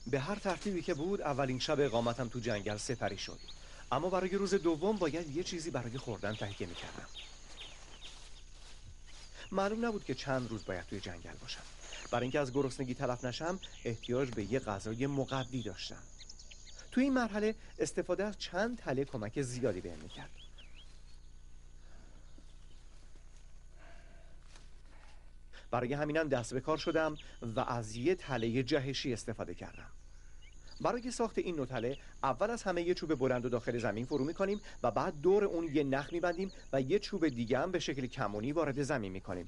به هر ترتیبی که بود اولین شب اقامتم تو جنگل سپری شد، اما برای روز دوم باید یه چیزی برای خوردن تهیه میکردم. معلوم نبود که چند روز باید توی جنگل باشم. برای اینکه از گرسنگی تلف نشم احتیاج به یه غذای مقوی داشتم. توی این مرحله استفاده از چند تله کمک زیادی بهم میکرد. برای همینم دست به کار شدم و از یه تله جهشی استفاده کردم. برای ساخت این نوتله اول از همه یه چوب بلند و داخل زمین فرو می‌کنیم و بعد دور اون یه نخ می‌بندیم و یه چوب دیگه هم به شکل کمونی وارد زمین می‌کنیم.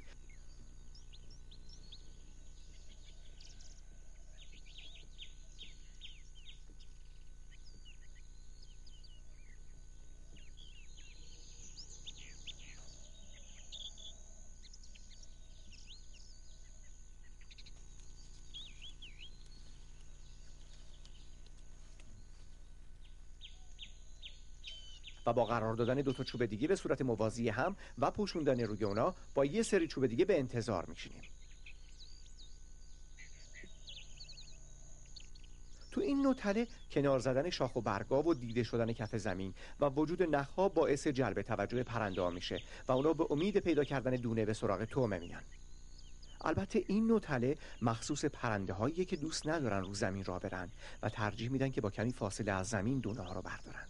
و با قرار دادن دو تا چوب دیگه به صورت موازی هم و پوشوندن روی اونا با یه سری چوب دیگه به انتظار میشینیم. تو این نوتله کنار زدن شاخ و برگا و دیده شدن کف زمین و وجود نخها باعث جلب توجه پرنده‌ها میشه و اونا به امید پیدا کردن دونه به سراغ طعمه میان. البته این نوتله مخصوص پرنده‌هاییه که دوست ندارن رو زمین راه برن و ترجیح میدن که با کمی فاصله از زمین دونه ها رو بردارن.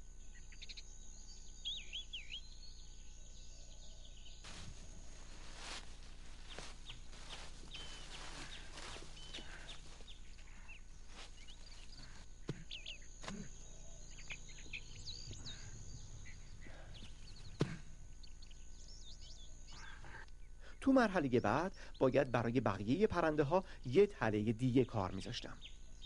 تو مرحله بعد باید برای بقیه پرنده ها یه تله دیگه کار میذاشتم.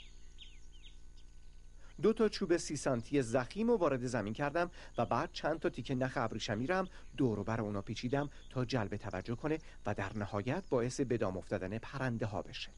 دو تا چوب 30 سانتی ضخیم رو وارد زمین کردم و بعد چند تا تیکه نخ ابریشمی رو هم دور و بر اونا پیچیدم تا جلب توجه کنه و در نهایت باعث به دام افتادن پرنده ها بشه.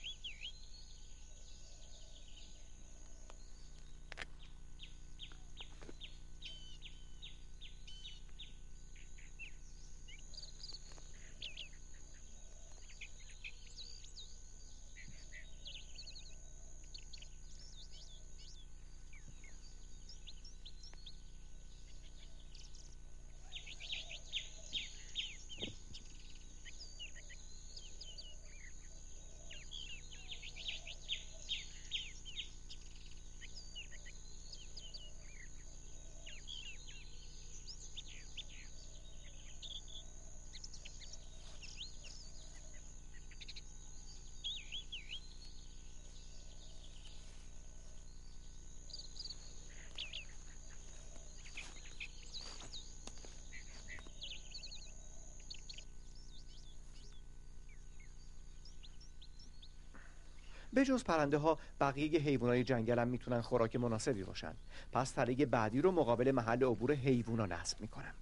به جز پرنده ها بقیه حیوانات جنگل هم میتونن خوراک مناسبی باشن. پس تله بعدی رو مقابل محل عبور حیوونا نصب میکنم.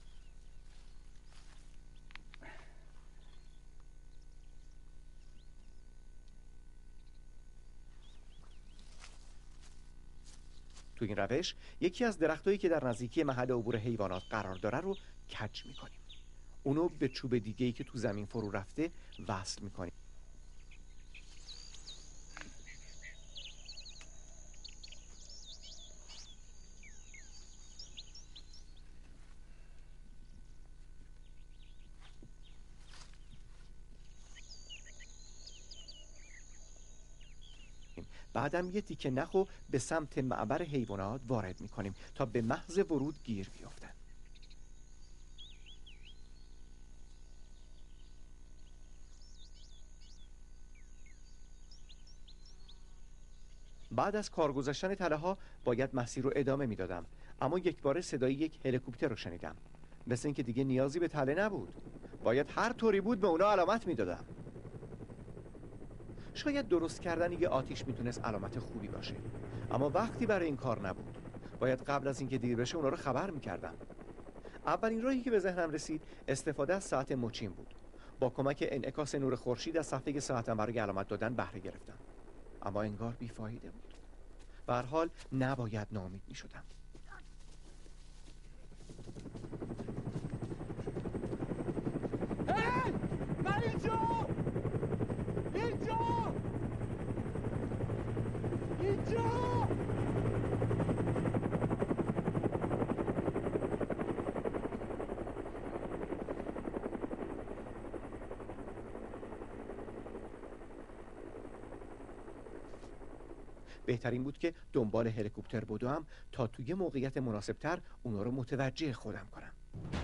تو این روش یکی از درختایی که در نزدیکی محل عبور حیوانات قرار داره رو کج میکنیم. اونو به چوب دیگه‌ای که تو زمین فرو رفته وصل میکنیم. بعدم یه تیکه نخو به سمت معبر حیوانات وارد میکنیم تا به محض ورود گیر بیافتن. بعد از کار گذاشتن تله ها باید مسیر رو ادامه میدادم، اما یک بار صدای یک هلیکوپتر رو شنیدم. مثل اینکه دیگه نیازی به تله نبود، باید هر طوری بود به اونا علامت میدادم. شاید درست کردن یه آتیش میتونست علامت خوبی باشه، اما وقتی برای این کار نبود. باید قبل از اینکه دیر بشه اونا رو خبر میکردم. اولین راهی که به ذهنم رسید استفاده از ساعت مچین بود. با کمک انعکاس نور خورشید از صفحه ساعتم برای علامت دادن بهره گرفتم، اما انگار بیفایده بود. به هر حال نباید ناامید میشدم. من اینجا بهترین بود که دنبال هلیکوپتر بدوم تا توی موقعیت مناسبتر اونا رو متوجه خودم کنم.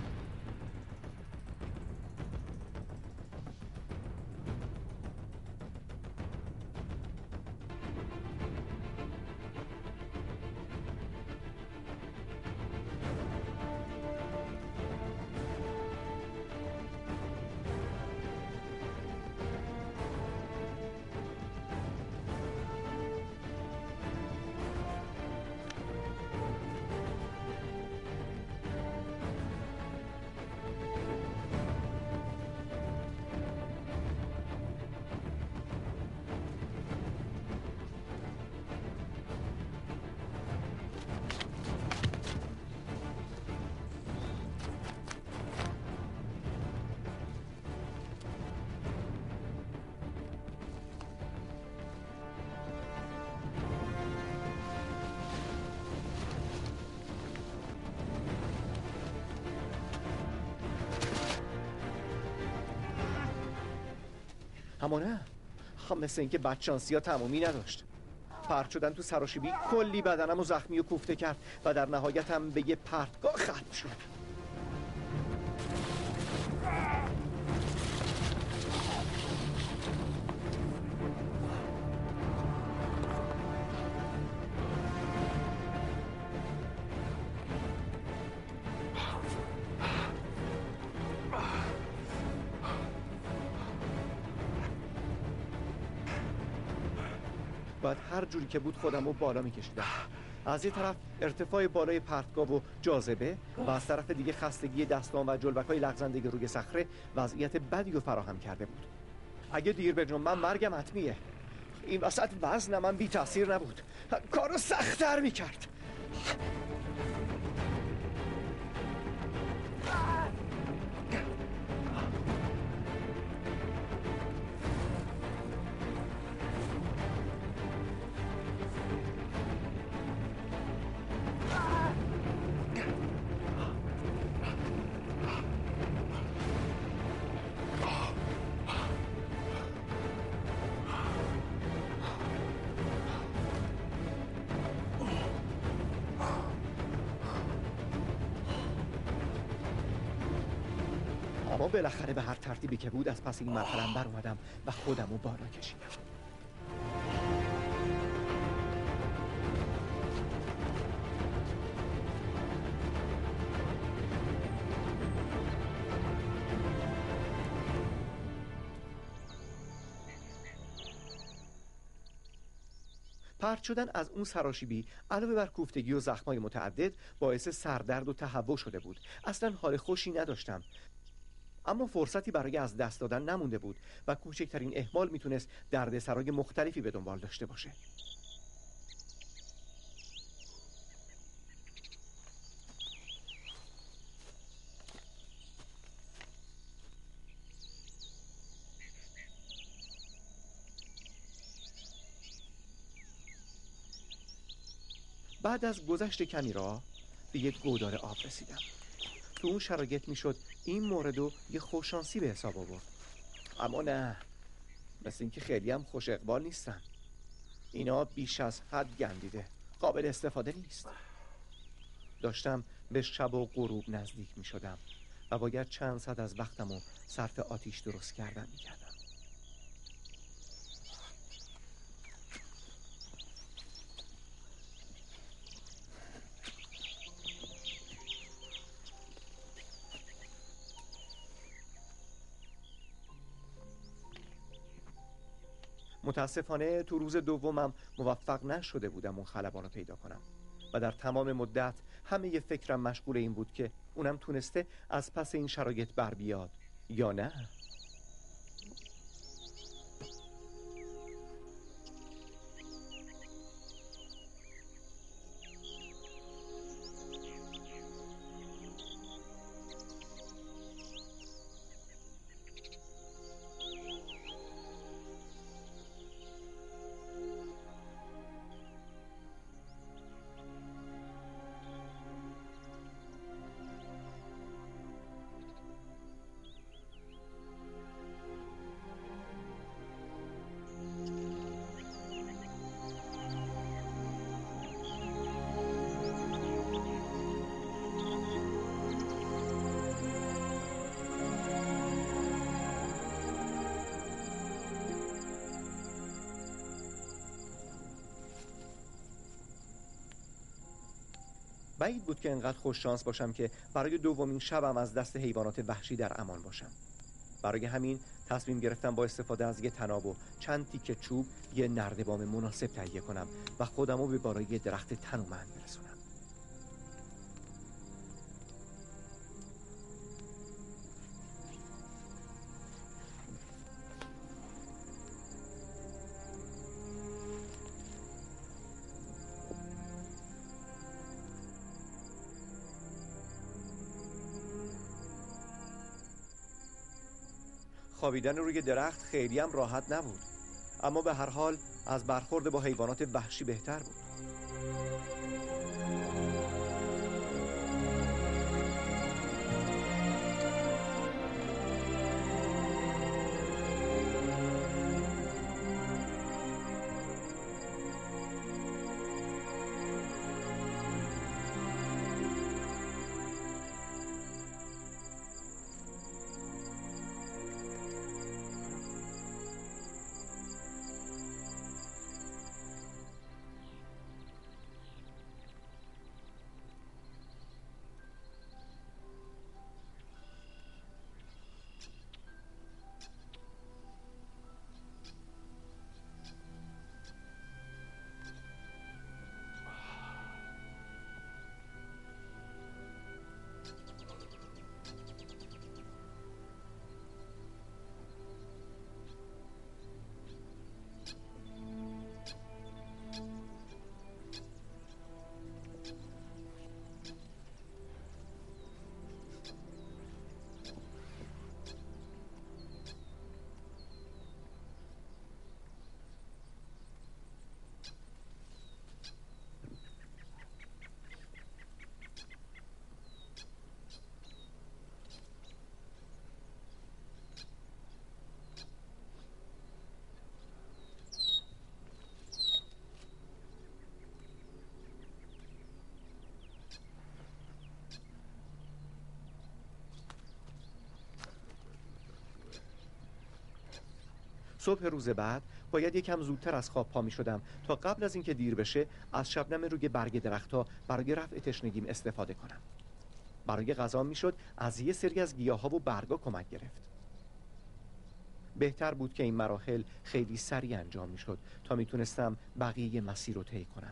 اما نه، مثل اینکه بدشانسی ها تمومی نداشت. پرت شدن تو سراشیبی کلی بدنم و زخمی و کوفته کرد و در نهایت هم به یه پرتگاه ختم شد. بعد هر جوری که بود خودم رو بالا میکشیدم. از یه طرف ارتفاع بالای پرتگاه و جاذبه و از طرف دیگه خستگی دستان و جلبک‌های لغزنده روی صخره وضعیت بدی رو فراهم کرده بود. اگه دیر بجنبم مرگم حتمیه. این وسط وزنم هم بی تاثیر نبود، کارو سخت‌تر میکرد. اما بالاخره به هر ترتیبی که بود از پس این مرحله بر اومدم و خودم رو بالا کشیدم. پرت شدن از اون سراشیبی علاوه بر کوفتگی و زخمای متعدد باعث سردرد و تهوع شده بود. اصلا حال خوشی نداشتم، اما فرصتی برای از دست دادن نمونده بود و کوچکترین اهمال میتونست دردسرای مختلفی به دنبال داشته باشه. بعد از گذشت کمی راه به یک گودال آب رسیدم. تو اون شرایط میشد این موردو یه خوششانسی به حساب آورد، اما نه، مثل اینکه خیلی هم خوش اقبال نیستن. اینا بیش از حد گندیده، قابل استفاده نیست. داشتم به شب و غروب نزدیک می شدم و باید چند ساعت از وقتمو صرف آتیش درست کردن می کردم. متاسفانه تو روز دومم موفق نشده بودم اون خلبان رو پیدا کنم و در تمام مدت همه ی فکرم مشغول این بود که اونم تونسته از پس این شرایط بر بیاد یا نه. بعید بود که انقدر خوش شانس باشم که برای دومین شبم از دست حیوانات وحشی در امان باشم. برای همین تصمیم گرفتم با استفاده از یه طناب و چند تیکه چوب یه نردبان مناسب تهیه کنم و خودمو به بالای درخت تنومند برسونم. خوابیدن روی درخت خیلی هم راحت نبود، اما به هر حال از برخورد با حیوانات وحشی بهتر بود. صبح روز بعد باید یکم زودتر از خواب پا می شدم تا قبل از اینکه دیر بشه از شبنم روی برگ درختها برای رفع تشنگیم استفاده کنم. برای غذا می شد از یه سری از گیاها و برگا کمک گرفت. بهتر بود که این مراحل خیلی سریع انجام می شد تا می تونستم بقیه مسیر رو طی کنم.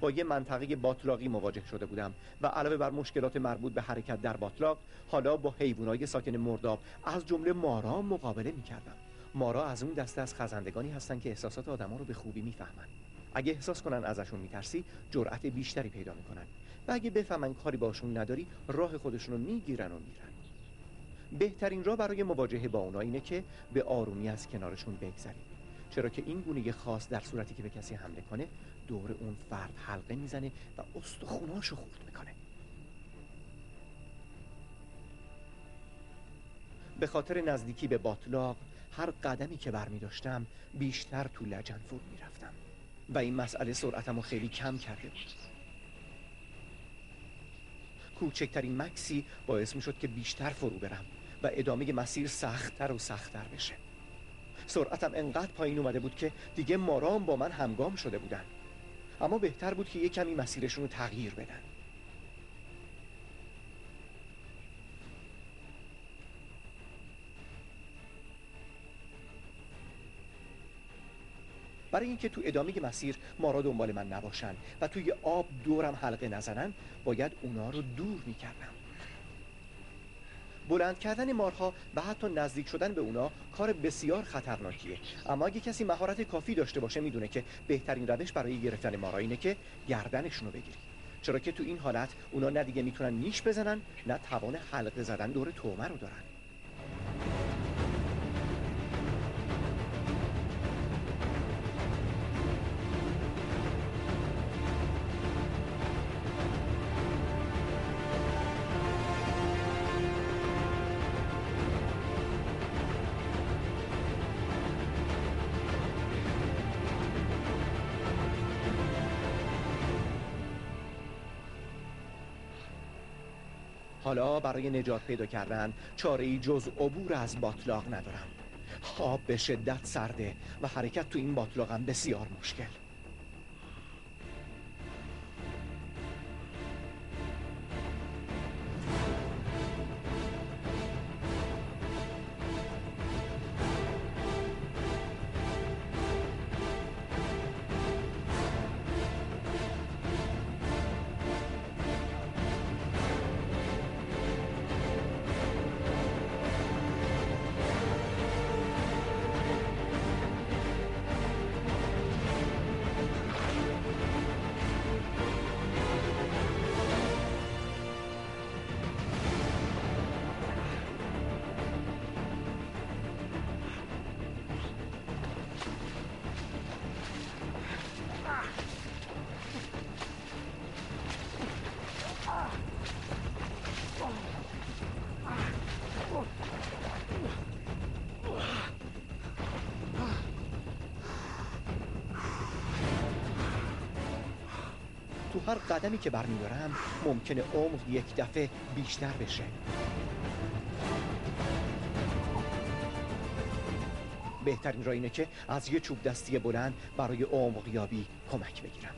با یه منطقه باتلاقی مواجه شده بودم و علاوه بر مشکلات مربوط به حرکت در باتلاق، حالا با حیوانات ساکن مرداب از جمله مارا مقابله می‌کردم. مارا از اون دسته از خزندگانی هستن که احساسات آدما رو به خوبی میفهمن. اگه احساس کنن ازشون میترسی، جرأت بیشتری پیدا میکنن و اگه بفهمن کاری باشون نداری، راه خودشون رو میگیرن و میرن. بهترین راه برای مواجهه با اونا اینه که به آرومی از کنارشون بگذری، چرا که این گونه خاص در صورتی که به کسی حمله کنه دور اون فرد حلقه میزنه و استخوناشو خورد میکنه. به خاطر نزدیکی به باتلاق، هر قدمی که برمی داشتم بیشتر تو لجن فرو می رفتم و این مسئله سرعتمو خیلی کم کرده بود. کوچکترین مکسی باعث می شد که بیشتر فرو برم و ادامه مسیر سخت‌تر و سخت‌تر بشه. سرعتم انقدر پایین اومده بود که دیگه مارام با من همگام شده بودن، اما بهتر بود که یک کمی مسیرشون رو تغییر بدن. برای اینکه تو ادامه مسیر مارا دنبال من نباشن و توی آب دورم حلقه نزنن، باید اونا رو دور میکردم. بلند کردن مارها و حتی نزدیک شدن به اونا کار بسیار خطرناکیه، اما اگه کسی مهارت کافی داشته باشه میدونه که بهترین روش برای گرفتن مارا اینه که گردنشون رو بگیری، چرا که تو این حالت اونا نه دیگه میتونن نیش بزنن، نه توان حلقه زدن دور طعمه رو دارن. حالا برای نجات پیدا کردن چاره‌ای جز عبور از باتلاق ندارم. آب به شدت سرده و حرکت تو این باتلاق هم بسیار مشکل. تو هر قدمی که برمی‌دارم ممکنه عمق یک دفعه بیشتر بشه. بهترین راه اینه که از یه چوب دستی بلند برای عمق یابی کمک بگیرم.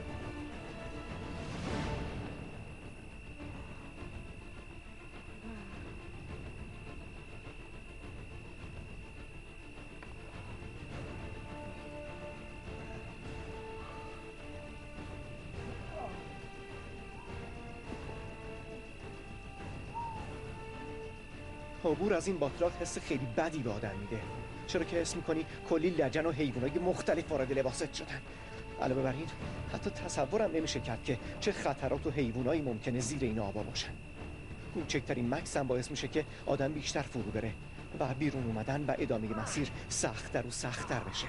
عبور از این باتلاق حس خیلی بدی به آدم میده، چرا که حس میکنی کلی لجن و حیوانای مختلف وارد لباست شدن. علاوه بر این حتی تصورم نمیشه کرد که چه خطرات و حیوانایی ممکنه زیر این آبا باشن. کوچکترین مکس هم باعث میشه که آدم بیشتر فرو بره و بیرون اومدن و ادامه مسیر سخت‌تر و سخت‌تر بشه.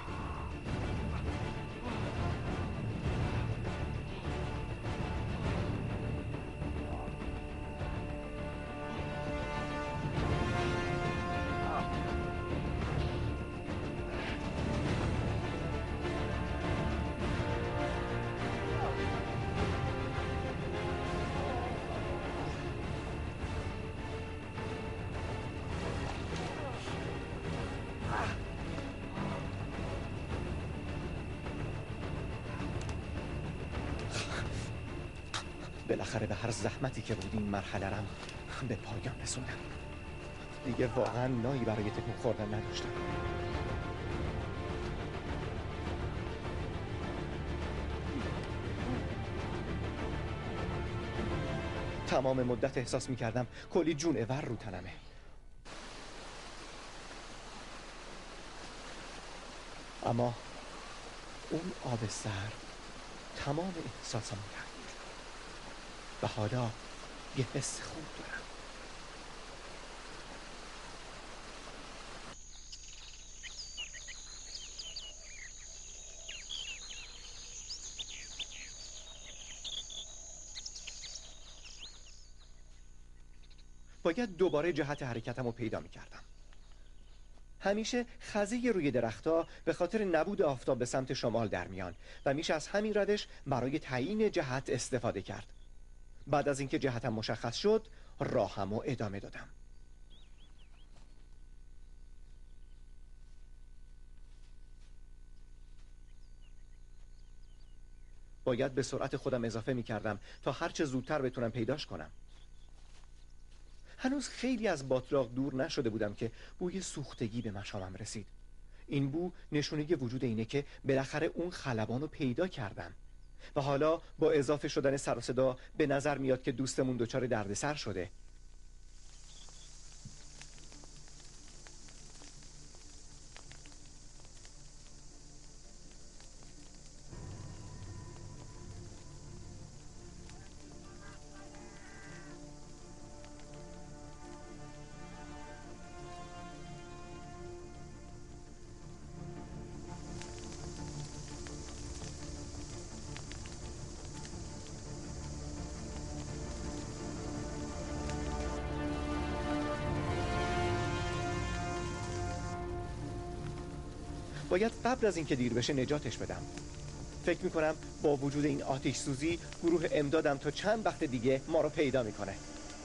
بالاخره به هر زحمتی که بود این مرحله رم به پایان رسوندم. دیگه واقعا نایی برای تکون خوردن نداشتم. تمام مدت احساس می‌کردم کلی جونور رو تنمه. اما اون آب سرد تمام احساسمو تغییر داد و حالا یه حس خوب دارم. باید دوباره جهت حرکتم رو پیدا می‌کردم. همیشه خزی روی درختها به خاطر نبود آفتاب به سمت شمال در میان و میشه از همین روش برای تعیین جهت استفاده کرد. بعد از اینکه جهتم مشخص شد، راهمو ادامه دادم. باید به سرعت خودم اضافه می‌کردم تا هرچه زودتر بتونم پیداش کنم. هنوز خیلی از باتلاق دور نشده بودم که بوی سوختگی به مشامم رسید. این بو نشونه وجود اینه که بالاخره اون خلبان رو پیدا کردم و حالا با اضافه شدن سر و صدا به نظر میاد که دوستمون دچار دردسر شده. باید قبل از اینکه دیر بشه نجاتش بدم. فکر میکنم با وجود این آتش سوزی گروه امدادم تا چند وقت دیگه ما رو پیدا میکنه.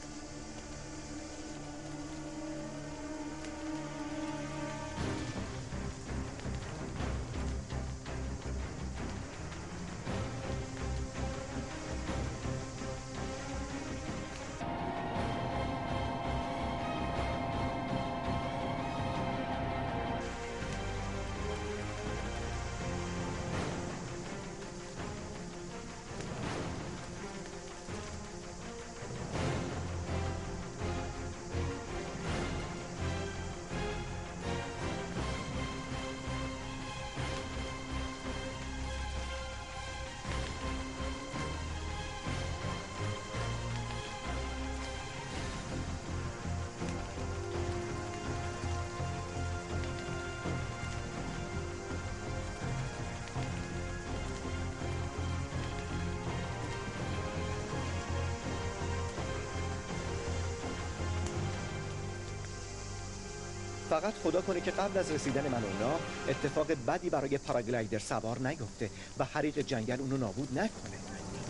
فقط خدا کنه که قبل از رسیدن من اونا اتفاق بدی برای پاراگلایدر سوار نیفته و حریق جنگل اونو نابود نکنه.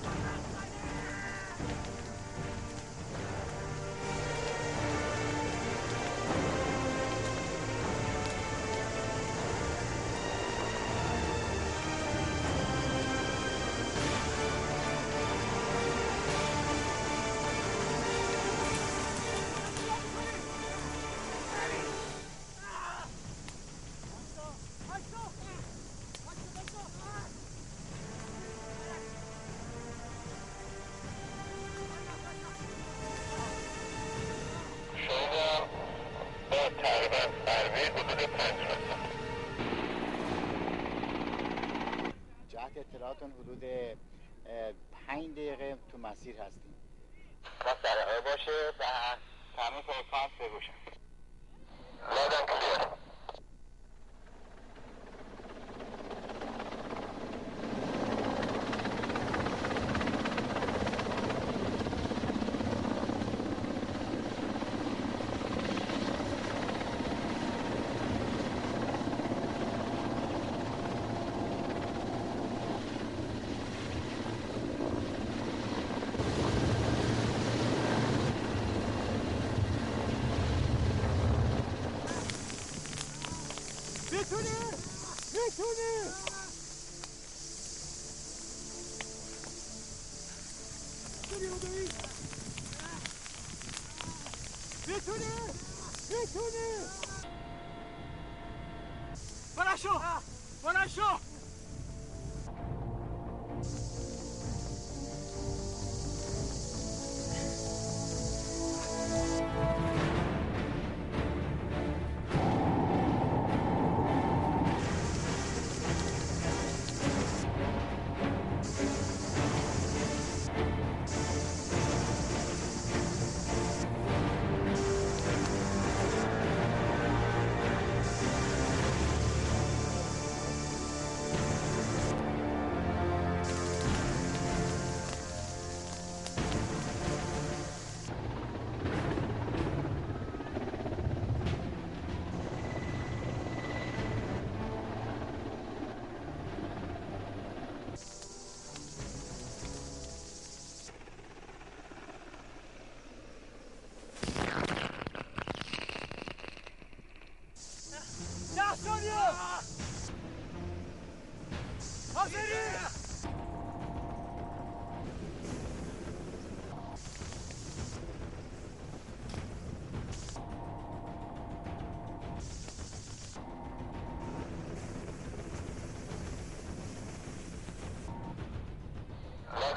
اطلاعاتون حدود 5 دقیقه تو مسیر هستیم. با سرعه باشه و همه فرکانس بگوشن. لادم کلیه.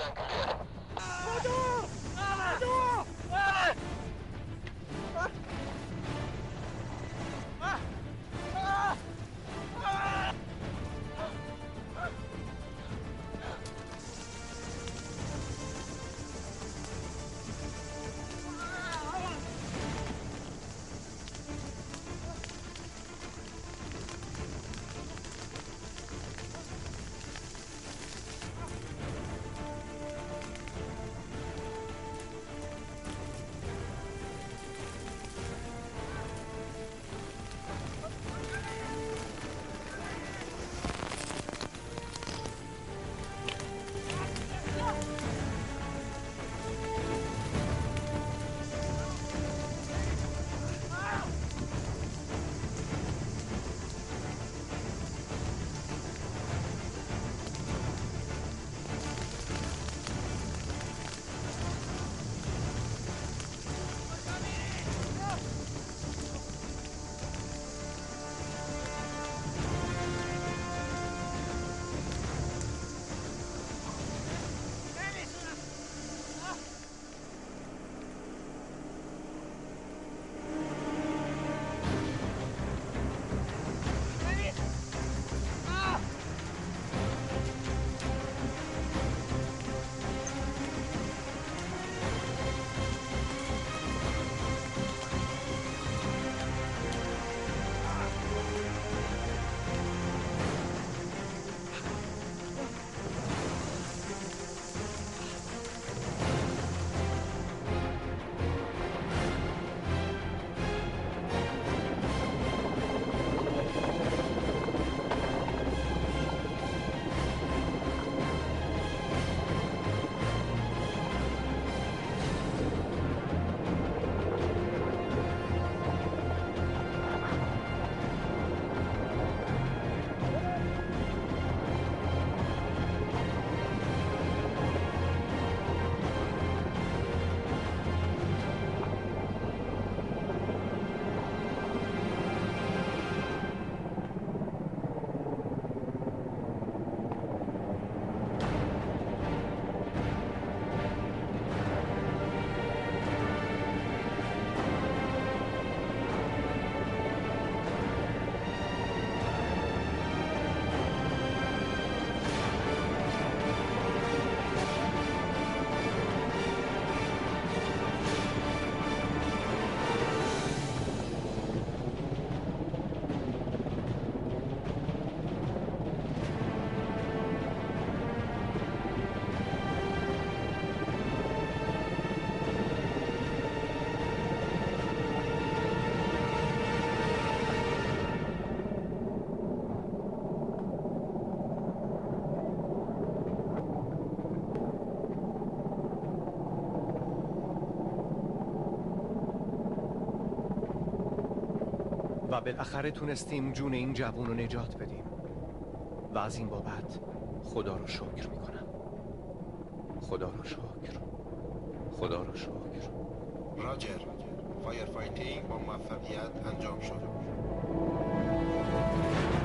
و بالاخره تونستیم جون این جوون رو نجات بدیم و از این بابت خدا رو شکر میکنم. خدا رو شکر، خدا رو شکر. راجر، فایر فایتینگ با موفقیت انجام شد.